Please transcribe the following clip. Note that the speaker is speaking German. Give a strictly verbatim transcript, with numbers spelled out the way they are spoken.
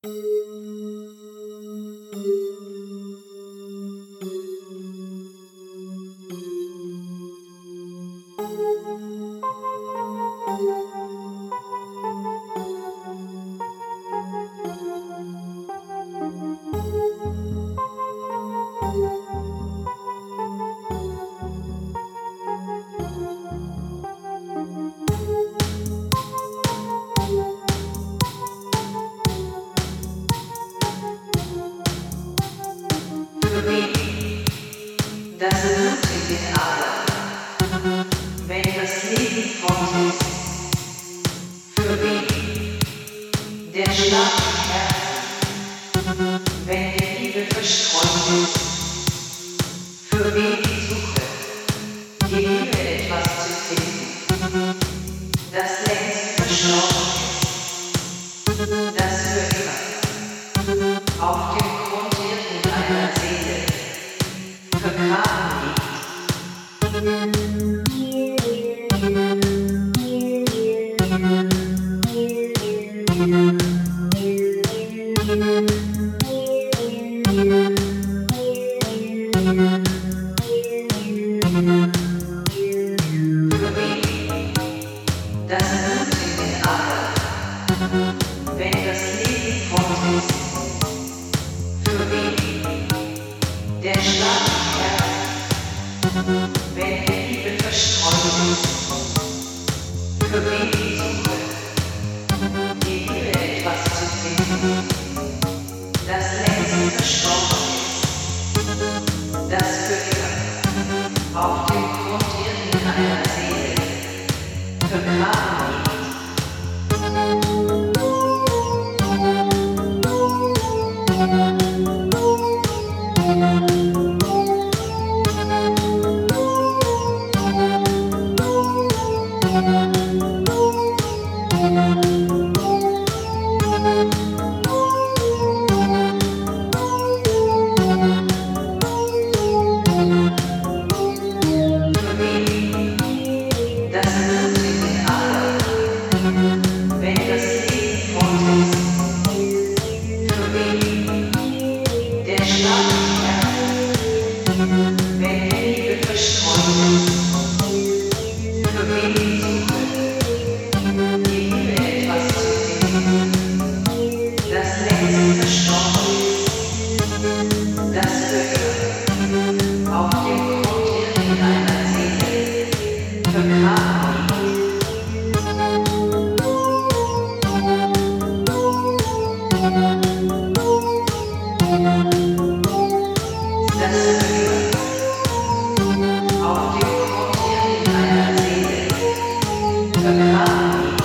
Für wen das Blut in den Adern, wenn das Leben fort ist? Für wen der Schlag im Herzen, wenn die Liebe verstreut ist? Für wen die Suche, die Liebe etwas zu finden, das längst verstorben ist, das für immer auf dem Grund irgendeiner Seele vergraben liegt. Für wen das Blut in den Adern, wenn das Leben fort ist? Für wen der Schlag im Herzen, wenn die Liebe verstreut ist? Für wen die Suche, die Liebe etwas zu finden, das längst verstorben ist, das für immer auf dem Grund irgendeiner Seele vergraben liegt. Auf dem Grund irgendeiner Seele vergraben liegt.